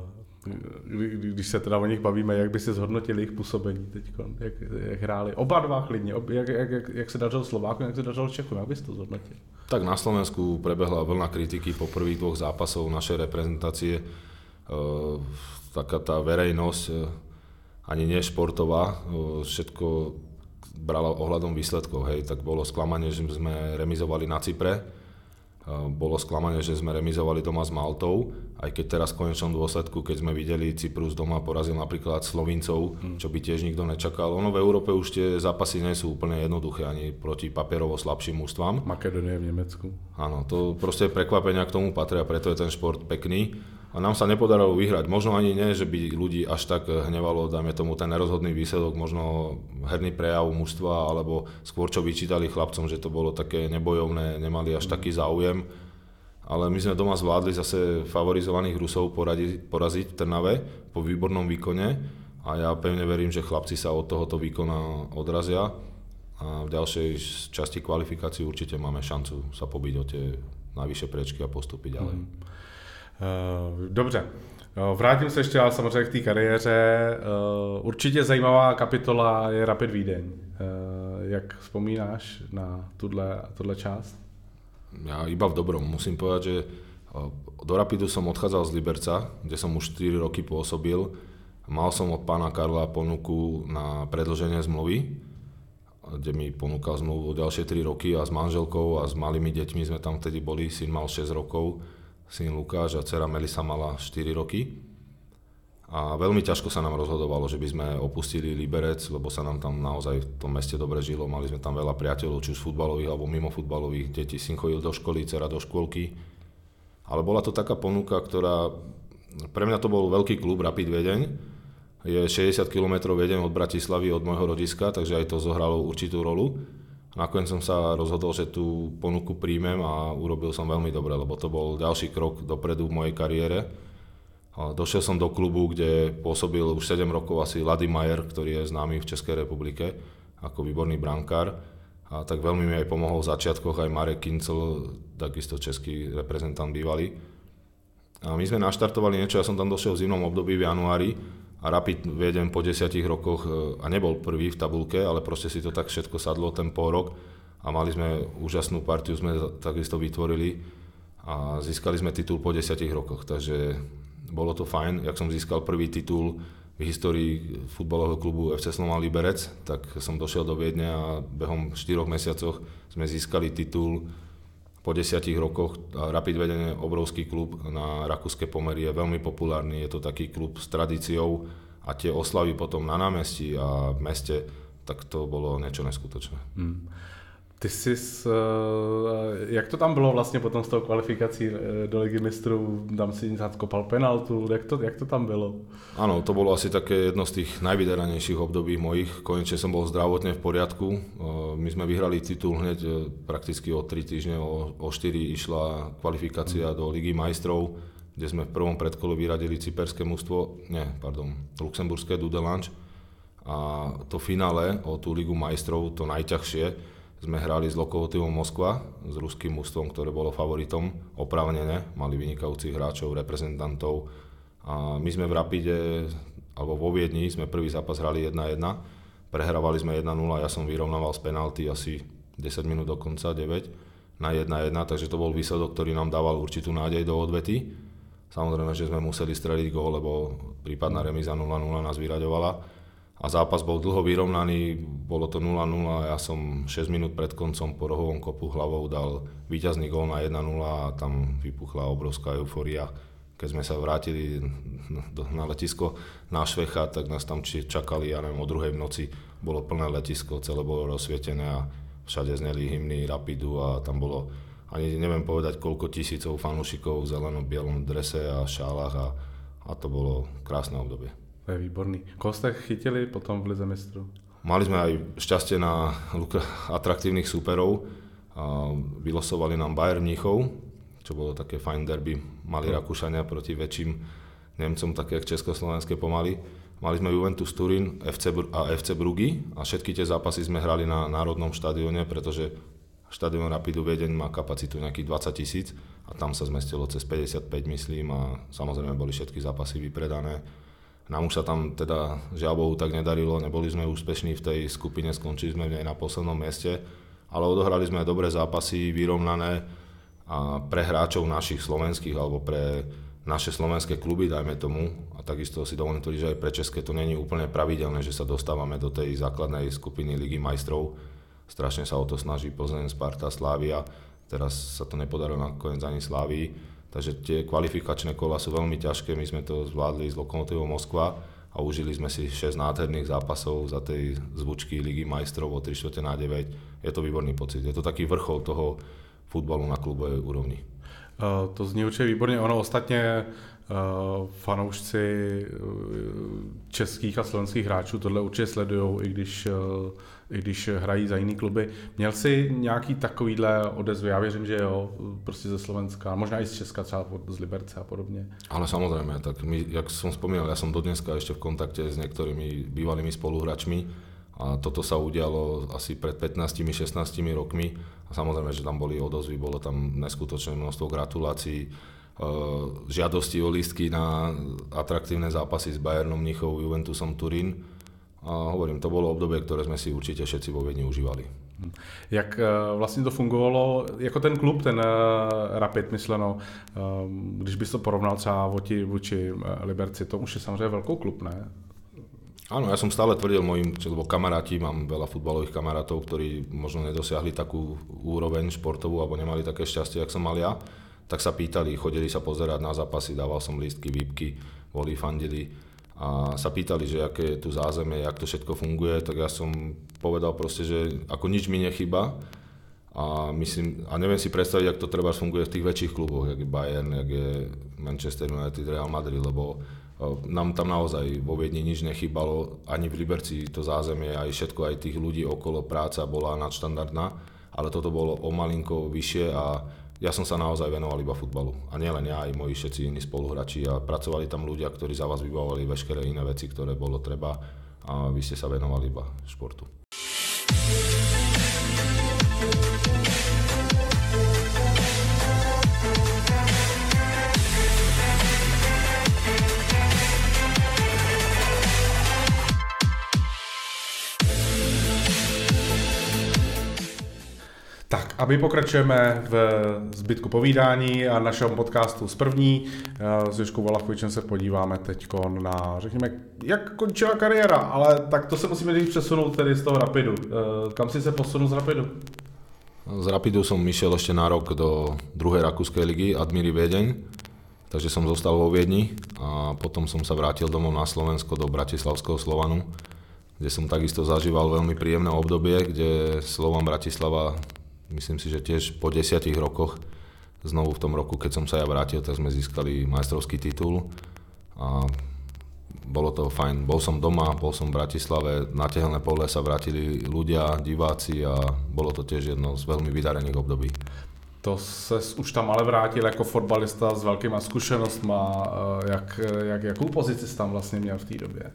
když se teda o nich bavíme, jak by si zhodnotili jejich působení teď, jak, jak hráli? Oba dva klidně, jak, jak, jak, jak se dařilo Slovákom, jak se dařilo Čechom, jak bys to zhodnotil? Tak na Slovensku prebehla vlna kritiky po prvých dvoch zápasov našej reprezentácie. Uh, taká tá verejnosť, uh, ani nie športová, uh, všetko brala ohľadom výsledkov, hej, tak bolo sklamanie, že sme remizovali na Cypre, bolo sklamanie, že sme remizovali doma s Maltou, aj keď teraz v konečnom dôsledku, keď sme videli Cyprus doma porazil napríklad Slovincov, čo by tiež nikto nečakal. Ono v Európe už tie zápasy nie sú úplne jednoduché ani proti papierovo slabším mužstvám. Makedónia v Nemecku. Áno, to proste prekvapenia k tomu patria, preto je ten šport pekný. A nám sa nepodarilo vyhrať. Možno ani nie, že by ľudí až tak hnevalo, dajme tomu ten nerozhodný výsledok, možno herný prejav mužstva, alebo skôr čo vyčítali chlapcom, že to bolo také nebojovné, nemali až taký záujem. Ale my sme doma zvládli zase favorizovaných Rusov poradiť, poraziť v Trnave po výbornom výkone a ja pevne verím, že chlapci sa od tohoto výkona odrazia a v ďalšej časti kvalifikácií určite máme šancu sa pobiť o tie najvyššie priečky a postúpiť ďalej. Mm. Dobře, vrátím se ještě ale samozřejmě k té kariéře. Určitě zajímavá kapitola je Rapid Vídeň. Jak vzpomínáš na tuhle, tuhle část? Ja iba v dobrom. Musím povedať, že do Rapidu som odchádzal z Liberca, kde som už štyri roky pôsobil. Mal som od pána Karla ponuku na predĺženie zmluvy, kde mi ponúkal zmluvu o ďalšie tri roky a s manželkou a s malými deťmi sme tam vtedy boli. Syn mal šesť rokov. Syn Lukáš a dcera Melisa mala štyri roky a veľmi ťažko sa nám rozhodovalo, že by sme opustili Liberec, lebo sa nám tam naozaj v tom meste dobre žilo, mali sme tam veľa priateľov, či už futbalových alebo mimo futbalových, deti, syn chodil do školy, dcera do škôlky, ale bola to taká ponuka, ktorá, pre mňa to bol veľký klub Rapid Viedeň, je šesťdesiat kilometrov Viedeň od Bratislavy, od môjho rodiska, takže aj to zohralo určitú rolu. Nakoniec som sa rozhodol, že tú ponuku príjmem a urobil som veľmi dobre, lebo to bol ďalší krok dopredu v mojej kariére. Došiel som do klubu, kde pôsobil už sedem rokov asi Lady Majer, ktorý je známy v Českej republike ako výborný brankár. A tak veľmi mi aj pomohol v začiatkoch aj Marek Kincel, takisto český reprezentant bývalý. A my sme naštartovali niečo, ja som tam došiel v zimnom období v januári a Rapid Viedeň po desiatich rokoch, a nebol prvý v tabulke, ale proste si to tak všetko sadlo ten pol rok a mali sme úžasnú partiu, sme takisto vytvorili a získali sme titul po desiatich rokoch, takže bolo to fajn. Jak som získal prvý titul v histórii futbalového klubu ef cé Slovan Liberec, tak som došiel do Viedne a behom štyroch mesiacoch sme získali titul po desiatich rokoch. Rapid Viedeň je obrovský klub na rakúske pomery, je veľmi populárny, je to taký klub s tradíciou a tie oslavy potom na námestí a v meste, tak to bolo niečo neskutočné. Hmm. Ty jsi, jak to tam bylo vlastně potom s tou kvalifikací do Ligy mistrů, tam si kopal penaltu, jak to, jak to tam bylo? Áno, to bolo asi také jedno z tých najvydaranejších období mojich, konečne som bol zdravotne v poriadku, my sme vyhrali titul hneď prakticky o tri týždne, o, o štyri išla kvalifikácia do Ligy majstrov, kde sme v prvom predkole vyradili cyperské mužstvo, nie, pardon, luxemburské Dudelange a to finále o tú Ligu majstrov, to najťažšie, sme hrali s Lokomotívom Moskva, s ruským mužstvom, ktoré bolo favoritom, oprávnené, mali vynikajúcich hráčov, reprezentantov a my sme v Rapide, alebo vo Viedni, sme prvý zápas hrali jedna jedna, prehrávali sme jedna nula, ja som vyrovnával z penalty asi desať minút do konca, deväť na jedna jedna, takže to bol výsledok, ktorý nám dával určitú nádej do odvety. Samozrejme, že sme museli streliť gól, lebo prípadná remíza nula nula nás vyraďovala. A zápas bol dlho vyrovnaný, bolo to nula nula, ja som šesť minút pred koncom po rohovom kopu hlavou dal víťazný gól na jedna nula a tam vypuchla obrovská eufória. Keď sme sa vrátili na letisko na Švecha, tak nás tam čakali, ja neviem, o druhej v noci bolo plné letisko, celé bolo rozsvietené a všade zneli hymny Rapidu a tam bolo, ani neviem povedať, koľko tisícov fanúšikov v zelenom-bielom drese a šálach a, a to bolo krásne obdobie. To je výborný. Koho ste chytili potom v Lize mistrov? Mali sme aj šťastie na atraktívnych súperov. Vylosovali nám Bayern Mníchov, čo bolo také fajn derby. Mali no. Rakúšania proti väčším Nemcom, také jak československé pomaly. Mali sme Juventus Turín ef cé a ef cé Bruggy a všetky tie zápasy sme hrali na národnom štadióne, pretože štadión Rapidu Viedeň má kapacitu nejakých dvadsať tisíc a tam sa zmestilo cez päťdesiatpäť, myslím, a samozrejme boli všetky zápasy vypredané. Nám už sa tam teda, žiaľ Bohu, tak nedarilo, neboli sme úspešní v tej skupine, skončili sme v nej na poslednom mieste, ale odohrali sme dobré zápasy, vyrovnané a pre hráčov našich slovenských alebo pre naše slovenské kluby, dajme tomu, a takisto si dovolím tvrdiť, že aj pre české to není úplne pravidelné, že sa dostávame do tej základnej skupiny Ligy majstrov. Strašne sa o to snaží Plzeň, Sparta, Slavia, teraz sa to nepodarilo nakoniec ani Slavii. Takže tie kvalifikačné kola sú veľmi ťažké, my sme to zvládli s Lokomotívom Moskva a užili sme si šesť nádherných zápasov za tej zvučky Ligy majstrov o tri štvrte na deväť. Je to výborný pocit, je to taký vrchol toho futbalu na klubovej úrovni. Uh, to zní určitě výborně, ono ostatně uh, fanoušci českých a slovenských hráčů tohle určitě sledujou, i když, uh, i když hrají za jiný kluby. Měl jsi nějaký takovýhle odezvy? Já věřím, že jo, prostě ze Slovenska, možná i z Česka, třeba z Liberce a podobně. Ale samozrejme, tak my, jak som spomínal, ja som dodneska ešte v kontakte s niektorými bývalými spoluhráčmi a toto sa udialo asi pred pätnástimi šestnástimi rokmi a samozrejme, že tam boli odozvy, bolo tam neskutočné množstvo gratulácií, žiadosti o lístky na atraktívne zápasy s Bayernom Mníchov, Juventusom Turín. A hovorím, to bolo obdobie, ktoré sme si určite všetci vo Viedni užívali. Jak vlastně to fungovalo, jako ten klub, ten Rapid, myšleno, když bys to porovnal třeba vůči, vůči Liberci, to už je samozřejmě velkou klub, ne? Áno, ja som stále tvrdil mojim, lebo kamaráti, mám veľa futbalových kamarátov, ktorí možno nedosiahli takú úroveň športovú alebo nemali také šťastie, jak som mal ja, tak sa pýtali, chodili sa pozerať na zápasy, dával som lístky, výpky, boli, fandili a sa pýtali, že aké je tu zázemie, jak to všetko funguje, tak ja som povedal proste, že ako nič mi nechýba A, myslím, a neviem si predstaviť, ako to treba funguje v tých väčších kluboch, jak je Bayern, jak je Manchester United, Real Madrid, lebo nám tam naozaj vo Viedni nič nechýbalo, ani v Liberci to zázemie, aj všetko, aj tých ľudí okolo, práca bola nadštandardná, ale toto bolo o malinko vyššie a ja som sa naozaj venoval iba futbalu. A nielen ja, aj moji všetci iní spoluhráči a pracovali tam ľudia, ktorí za vás vybavovali veškeré iné veci, ktoré bolo treba a vy ste sa venovali iba športu. Tak a my pokračujeme v zbytku povídání a našeho podcastu z první. S Jožkou Valachovičem se podíváme teď na, řekněme, jak končila kariéra, ale tak to se musíme teď přesunout tedy z toho Rapidu. Kam si se posunul z Rapidu? Z Rapidu som išiel ešte na rok do druhej rakúskej ligy Admíry Viedeň, takže som zostal vo Viedni a potom som sa vrátil domov na Slovensko do bratislavského Slovanu, kde som takisto zažíval veľmi príjemné obdobie, kde Slovan Bratislava, myslím si, že tiež po desiatich rokoch, znovu v tom roku, keď som sa ja vrátil, tak sme získali majstrovský titul a bolo to fajn. Bol som doma, bol som v Bratislave, na Tehelné pole sa vrátili ľudia, diváci a bolo to tiež jedno z veľmi vydarených období. To ses už tam ale vrátil jako fotbalista s velkýma zkušenostma. Jak, jak, jakou pozici jsi tam vlastně měl v té době?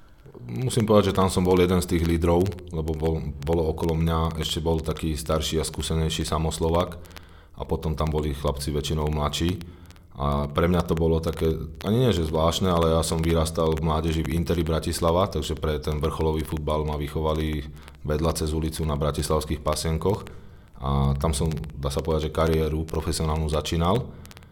Musím povedať, že tam som bol jeden z tých lídrov, lebo bol, bolo okolo mňa, ešte bol taký starší a skúsenejší Samoslovák a potom tam boli chlapci väčšinou mladší. A pre mňa to bolo také, ani nie že zvláštne, ale ja som vyrastal v mládeži v Interi Bratislava, takže pre ten vrcholový futbal ma vychovali vedľa cez ulicu na bratislavských pasienkoch. A tam som, dá sa povedať, že kariéru profesionálnu začínal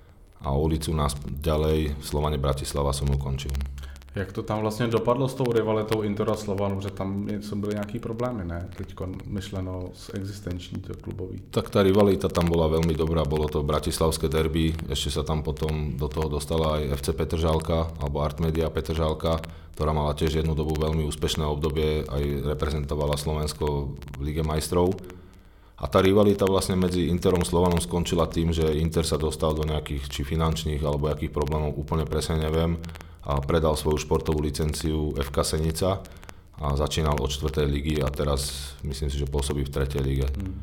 a ulicu nás ďalej v Slovane Bratislava som ukončil. Jak to tam vlastně dopadlo s tou rivalitou Interu a Slovanu, že tam byly nějaký problémy, ne? Teďko myšleno z existenční to klubový. Tak tá rivalita tam bola veľmi dobrá, bolo to bratislavské derby, ešte sa tam potom do toho dostala aj ef cé Petržalka alebo Artmedia Petržalka, ktorá mala tiež jednu dobu veľmi úspešné obdobie, aj reprezentovala Slovensko v Lige majstrov. A tá rivalita vlastne medzi Interom a Slovanom skončila tým, že Inter sa dostal do nejakých či finančných alebo akých problémov, úplne presne neviem, a predal svoju športovú licenciu ef ká Senica a začínal od čtvrtej ligy a teraz myslím si, že pôsobí v tretej lige. Hmm.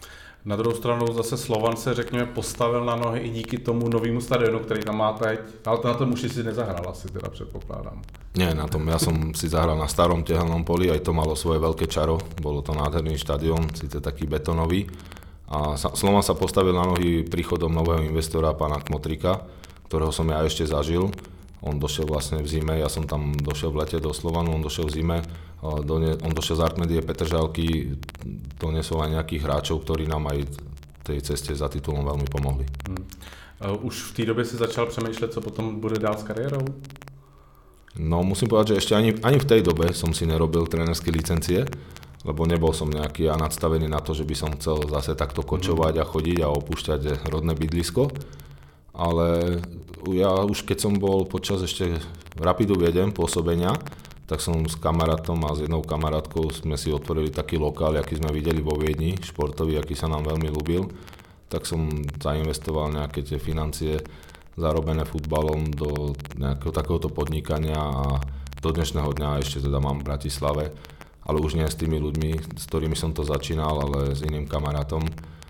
Na druhou stranu zase Slovan se, řekněme, postavil na nohy i díky tomu novému stadionu, který tam má teď, ale na tom už si nezahrál asi, teda předpokládám. Nie, na tom ja som si zahral na starom Tehelnom poli, aj to malo svoje veľké čaro, bolo to nádherný štadión, síce taký betonový. A Slovan sa postavil na nohy príchodom nového investora, pána Kmotrika, ktorého som ja ešte zažil. On došiel vlastne v zime, ja som tam došiel v lete do Slovanu, on došiel v zime, on došiel z Artmedie Petržalky, doniesol aj nejakých hráčov, ktorí nám aj tej ceste za titulom veľmi pomohli. Hmm. Už v té době si začal přemýšlet, co potom bude dál s kariérou? No musím povedať, že ešte ani, ani v tej dobe som si nerobil trénerské licencie, lebo nebol som nejaký ja nadstavený na to, že by som chcel zase takto kočovať a chodiť a opúšťať rodné bydlisko. Ale ja už keď som bol počas ešte Rapidu Viedeň pôsobenia, tak som s kamarátom a s jednou kamarátkou sme si otvorili taký lokál, aký sme videli vo Viedni, športový, aký sa nám veľmi ľúbil. Tak som zainvestoval nejaké tie financie zarobené futbalom do nejakého takéhoto podnikania a do dnešného dňa ešte teda mám v Bratislave, ale už nie s tými ľuďmi, s ktorými som to začínal, ale s iným kamarátom.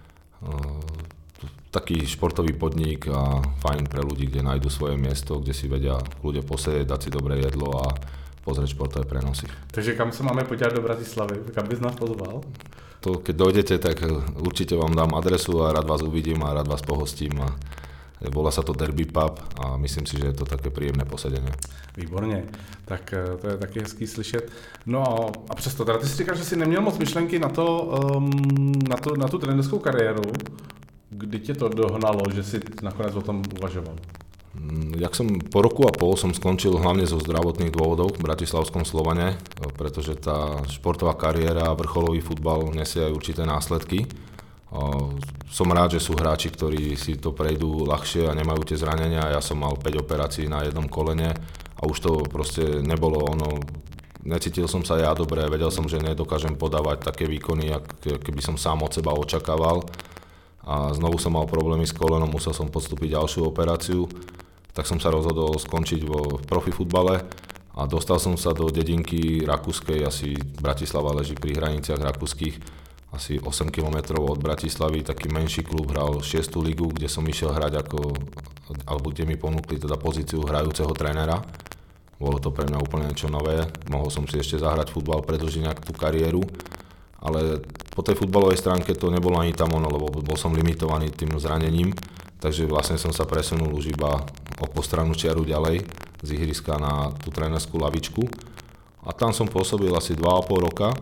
Taký športový podnik a fajn pre ľudí, kde nájdu svoje miesto, kde si vedia ľudia posedieť, dať si dobré jedlo a pozrieť športové prenosy. Takže kam sa máme podívať do Bratislavy? Kam bys nás pozval? To, keď dojdete, tak určite vám dám adresu a rád vás uvidím a rád vás pohostím. A volá sa to Derby Pub a myslím si, že je to také príjemné posedenie. Výborně, tak to je taky hezký slyšet. No a přesto, teda ty si říkal, že jsi neměl moc myšlenky na, to, um, na, to, na tu trenerskou kariéru. Kdy tě to dohnalo, že si nakonec o tom uvažoval? Jak som po roku a pol som skončil hlavne zo zdravotných dôvodov v bratislavskom Slovane, pretože tá športová kariéra a vrcholový futbal nesie aj určité následky. Som rád, že sú hráči, ktorí si to prejdú ľahšie a nemajú tie zranenia. Ja som mal päť operácií na jednom kolene a už to proste nebolo ono necítil som sa ja dobre, vedel som, že nedokážem podávať také výkony, ak keby som sám od seba očakával. A znovu som mal problémy s kolenom, musel som podstúpiť ďalšiu operáciu, tak som sa rozhodol skončiť vo profifutbale a dostal som sa do dedinky rakúskej, asi Bratislava leží pri hraniciach rakúskych, asi osem kilometrov od Bratislavy, taký menší klub, hral šiestu ligu, kde som išiel hrať ako, alebo kde mi ponúkli teda pozíciu hrajúceho trénera. Bolo to pre mňa úplne niečo nové, mohol som si ešte zahrať futbal, predĺžiť nejak tú kariéru, ale po tej futbalovej stránke to nebolo ani tam ono, lebo bol som limitovaný tým zranením, takže vlastne som sa presunul už iba o postranú čiaru ďalej z ihriska na tú trénerskú lavičku a tam som pôsobil asi dva a pol roka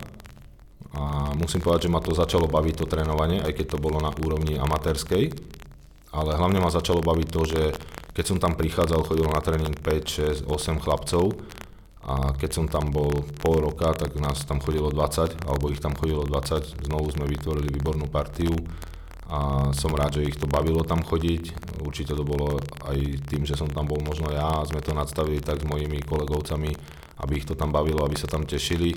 a musím povedať, že ma to začalo baviť to trénovanie, aj keď to bolo na úrovni amatérskej, ale hlavne ma začalo baviť to, že keď som tam prichádzal, chodilo na tréning päť, šesť, osem chlapcov a keď som tam bol pol roka, tak nás tam chodilo dvadsať, alebo ich tam chodilo dvadsať, znovu sme vytvorili výbornú partiu a som rád, že ich to bavilo tam chodiť. Určite to bolo aj tým, že som tam bol možno ja a sme to nadstavili tak s mojimi kolegovcami, aby ich to tam bavilo, aby sa tam tešili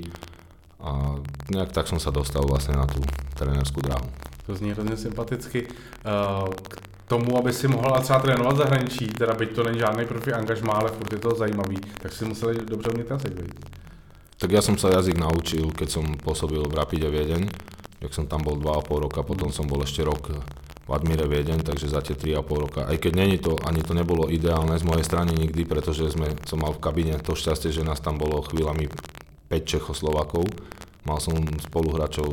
a nejak tak som sa dostal vlastne na tú trénerskú dráhu. To zní hrozně sympaticky. Uh, k tomu, aby si mohla třeba trénovat v zahraničí, teda byť to není žádný profi angažmá, ale furt je to zajímavý, tak si museli dobře umět jazyk, viď? Tak ja som sa jazyk naučil, keď som pôsobil v Rapide Viedeň, jak som tam bol dva a pol roka, potom som bol ešte rok v Admire Viedeň, takže za tie tri a pol roka, aj keď není to, ani to nebolo ideálne z mojej strany nikdy, pretože sme, som mal v kabíne to šťastie, že nás tam bolo chvíľami päť Čechoslovákov, mal som spoluhráčov,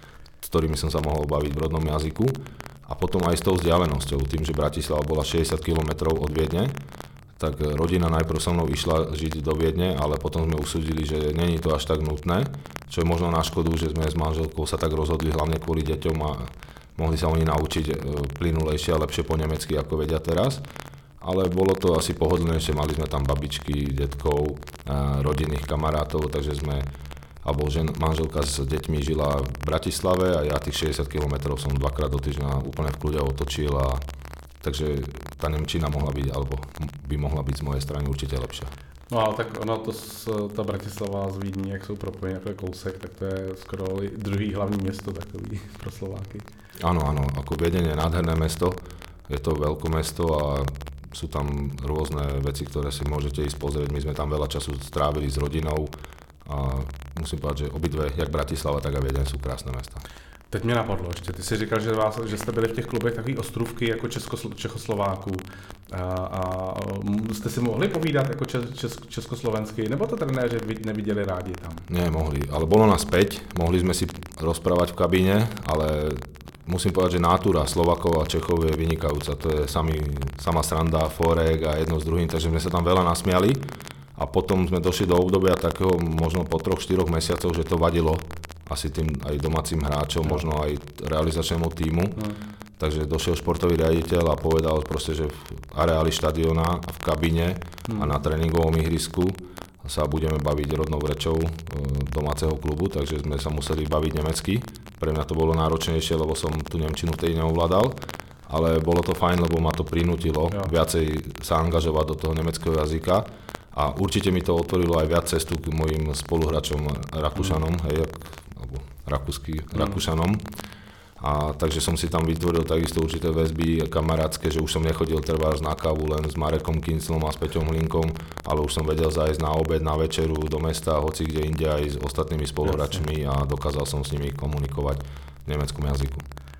s ktorými som sa mohol baviť v rodnom jazyku a potom aj s tou vzdialenosťou, tým, že Bratislava bola šesťdesiat kilometrov od Viedne, tak rodina najprv so mnou išla žiť do Viedne, ale potom sme usúdili, že není to až tak nutné, čo je možno na škodu, že sme s manželkou sa tak rozhodli hlavne kvôli deťom a mohli sa oni naučiť plynulejšie a lepšie po nemecky, ako vedia teraz. Ale bolo to asi pohodlnejšie, mali sme tam babičky, detkov, rodinných kamarátov, takže sme, alebo žen, manželka s deťmi žila v Bratislave a ja tých šesťdesiat kilometrov som dvakrát do týždňa úplne v kľude otočil a takže tá nemčina mohla byť, alebo by mohla byť z mojej strany určite lepšia. No ale tak ono to, ta Bratislava z Vídní, jak jsou propojení, jako je kousek, tak to je skoro druhý hlavní město takový pro Slováky. Áno, áno, ako Viedeň je nádherné mesto, je to veľkomesto a sú tam rôzne veci, ktoré si môžete ísť pozrieť. My sme tam veľa času strávili s rodinou a musím povedať, že obidve, jak Bratislava, tak a Viedeň sú krásne mesta. Teď mě napadlo ještě, ty jsi říkal, že, vás, že jste byli v těch klubech takový ostrůvky jako Českoslo, Čechoslováků a, a jste si mohli povídat jako čes, čes, československy, nebo to trenéři neviděli rádi tam? Nie, mohli, ale bolo nás päť, mohli sme si rozprávať v kabíne, ale musím povedať, že nátura Slovakov a Čechov je vynikajúca, to je sami, sama sranda, forek a jedno s druhým, takže sme sa tam veľa nasmiali a potom sme došli do obdobia takého možno po troch, štyroch mesiacov, že to vadilo asi tým aj domácim hráčom, no. Možno aj realizačnému tímu. No. Takže došiel športový riaditeľ a povedal proste, že v areáli štadióna, v kabíne hmm. a na tréningovom ihrisku sa budeme baviť rodnou rečou domáceho klubu, takže sme sa museli baviť nemecky. Pre mňa to bolo náročnejšie, lebo som tú nemčinu vtedy neovládal, ale bolo to fajn, lebo ma to prinútilo ja. viacej sa angažovať do toho nemeckého jazyka. A určite mi to otvorilo aj viac cestu k mojim spoluhráčom Rakúšanom, mm. hej, alebo rakúsky mm. Rakúšanom. A takže som si tam vytvoril takisto určité väzby kamarátske, že už som nechodil trebárs na kávu len s Marekom Kinclom a s Peťom Hlinkom, ale už som vedel zájsť na obed, na večeru do mesta, hoci kde inde aj s ostatnými spoluhráčmi a dokázal som s nimi komunikovať v nemeckom jazyku.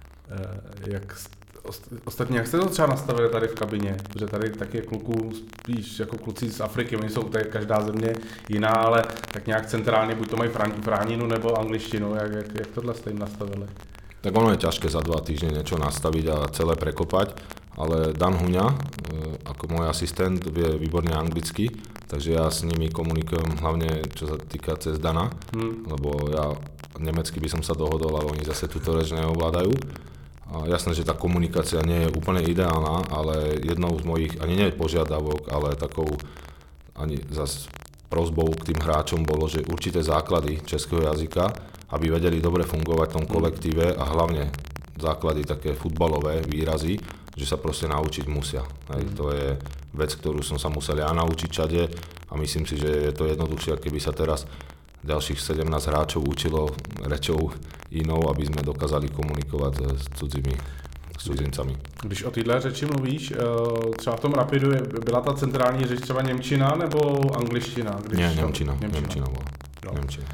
E, jak Ostatně, jak jste to třeba nastavili tady v kabině? Protože tady taky kluků, spíš jako kluci z Afriky, oni jsou tady každá země jiná, ale tak nějak centrálně buď to mají fráninu nebo angličtinu, jak, jak, jak tohle jste jim nastavili? Tak ono je ťažké za dva týždne niečo nastaviť a celé prekopať, ale Dan Huňa, ako môj asistent, vie výborne anglicky, takže ja s nimi komunikujem hlavne čo sa týka cez Dana, hmm. lebo ja nemecky by som sa dohodol, ale oni zase túto reč neovládajú. A jasné, že tá komunikácia nie je úplne ideálna, ale jednou z mojich, ani nie požiadavok, ale takou ani zase prosbou k tým hráčom bolo, že určité základy českého jazyka, aby vedeli dobre fungovať v tom kolektíve a hlavne základy také futbalové výrazy, že sa proste naučiť musia. Hej, to je vec, ktorú som sa musel ja naučiť čade a myslím si, že je to jednoduchšie, keby sa teraz ďalších sedemnásť hráčov učilo rečou inou, aby sme dokázali komunikovať s cudzími s cudzincami. Když o téhle řeči mluvíš, třeba v tom Rapidu byla ta centrální řeč třeba němčina nebo angličtina? Když ne, němčina, němčina, němčina byla. Němčina.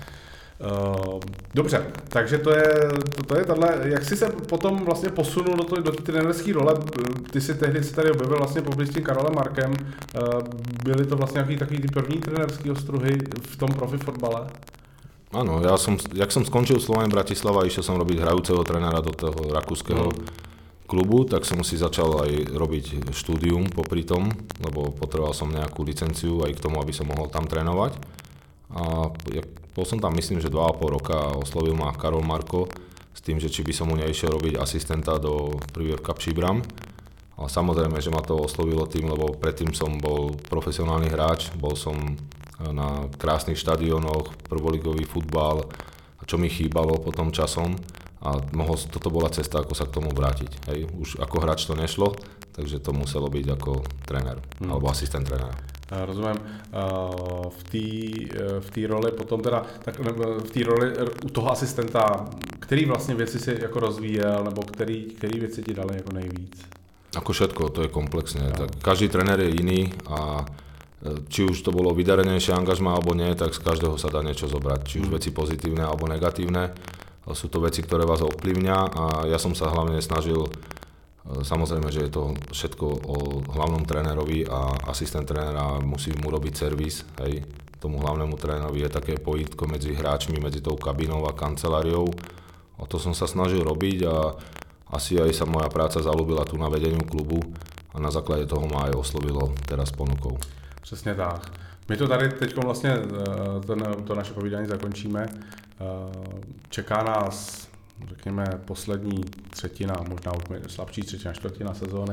Uh, dobře, takže to je, to, to je tahle, jak jsi se potom vlastně posunul do, to, do té trenerské role, ty si tehdy se tady objevil vlastně poblíž s tím Karolem Markem, uh, byly to vlastně nějaký takový ty první trenerský ostruhy v tom profi fotbale? Áno, ja som, jak som skončil Slovan Bratislava, išiel som robiť hrajúceho trénera do toho rakúskeho mm. klubu, tak som si začal aj robiť štúdium popri tom, lebo potreboval som nejakú licenciu aj k tomu, aby som mohol tam trénovať. A bol som tam, myslím, že dva a pol roka a oslovil ma Karol Marko s tým, že či by som mu neišiel robiť asistenta do Privierka Příbram. Ale samozrejme, že ma to oslovilo tým, lebo predtým som bol profesionálny hráč, bol som na krásnych štadiónoch, prvoligový futbal, čo mi chýbalo potom časom a mohol, toto bola cesta, ako sa k tomu vrátiť. Hej. Už ako hráč to nešlo, takže to muselo byť ako tréner, hmm. alebo asistent trénera. Rozumím. V té v té roli potom teda, tak v té roli u toho asistenta, který vlastně věci si jako rozvíjel, nebo který, který věci ti dali jako nejvíc? Ako všetko, to je komplexne. No. Tak každý tréner je iný a či už to bolo vydarenejšie angažmá alebo nie, tak z každého sa dá niečo zobrať. Či už mm. veci pozitívne alebo negatívne. Sú to veci, ktoré vás ovplyvňa a ja som sa hlavne snažil, samozrejme, že je to všetko o hlavnom trénerovi a asistent trénera musí mu robiť servis. Hej. Tomu hlavnému trénerovi je také pojítko medzi hráčmi, medzi tou kabinou a kanceláriou. A to som sa snažil robiť a asi aj sa moja práca zalúbila tu na vedeniu klubu a na základe toho ma aj oslovilo teraz ponukou. Přesně tak. My to tady teď vlastně ten, to naše povídání zakončíme. Čeká nás, řekněme, poslední třetina, možná už slabší třetina, čtvrtina sezóny.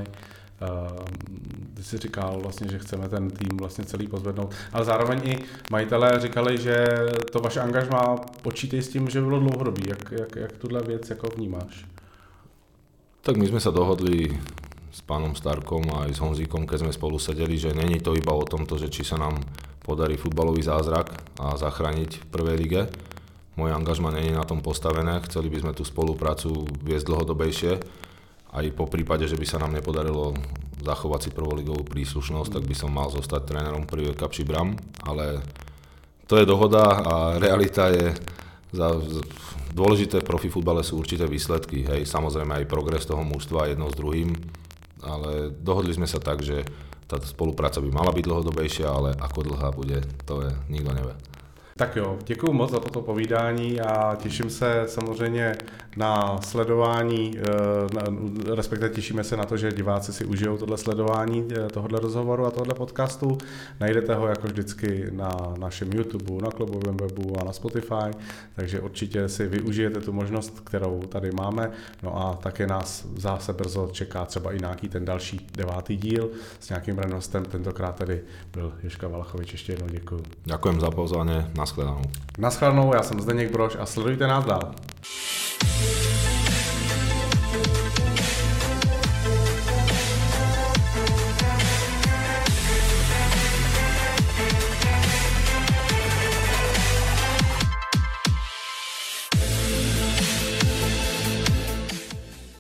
Ty jsi říkal vlastně, že chceme ten tým vlastně celý pozvednout, ale zároveň i majitelé říkali, že to vaše angažmá počítej s tím, že bylo dlouhodobý. Jak, jak, jak tuhle věc jako vnímáš? Tak my sme sa dohodli s pánom Starkom a aj s Honzíkom, keď sme spolu sedeli, že není to iba o tomto, že či sa nám podarí futbalový zázrak a zachrániť v prvej lige. Moje angažma není na tom postavené, chceli by sme tú spoluprácu viesť dlhodobejšie. Aj po prípade, že by sa nám nepodarilo zachovať si prvoligovú príslušnosť, tak by som mal zostať trénerom Privierka Příbram, ale to je dohoda a realita je... Za, dôležité v profi futbale sú určité výsledky, hej, samozrejme aj progres toho mužstva jedno s druhým, ale dohodli sme sa tak, že tá spolupráca by mala byť dlhodobejšia, ale ako dlhá bude, to je, nikto nevie. Tak jo, děkuju moc za toto povídání a těším se samozřejmě na sledování, respektive těšíme se na to, že diváci si užijou tohle sledování tohohle rozhovoru a tohohle podcastu. Najdete ho jako vždycky na našem YouTube, na klubovém webu a na Spotify, takže určitě si využijete tu možnost, kterou tady máme. No a také nás zase brzo čeká třeba i nějaký ten další devátý díl s nějakým hostem. Tentokrát tady byl Jožka Valachovič, ještě jednou děkuju. Ďakujem za pozvanie. Naschledanou. Naschledanou, já jsem Zdeněk Brož a sledujte nás dál.